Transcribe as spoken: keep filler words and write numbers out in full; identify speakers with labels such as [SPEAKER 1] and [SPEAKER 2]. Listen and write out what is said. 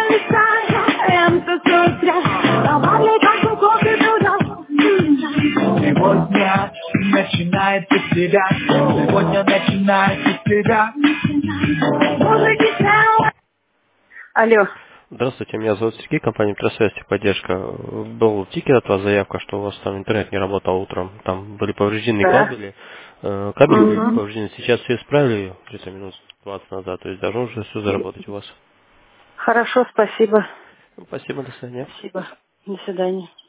[SPEAKER 1] Сегодня начинается себя, сегодня начинается себя. Алло.
[SPEAKER 2] Здравствуйте, меня зовут Сергей, компания Трасвязь Поддержка. Был тикет от вас, заявка, что у вас там интернет не работал утром. Там были повреждены
[SPEAKER 1] Да.
[SPEAKER 2] кабели. Э, Кабели были
[SPEAKER 1] Угу.
[SPEAKER 2] повреждены. Сейчас все исправили где-то минут двадцать назад. То есть должно уже все заработать у вас.
[SPEAKER 1] Хорошо, спасибо.
[SPEAKER 2] Спасибо, до свидания.
[SPEAKER 1] Спасибо. До свидания.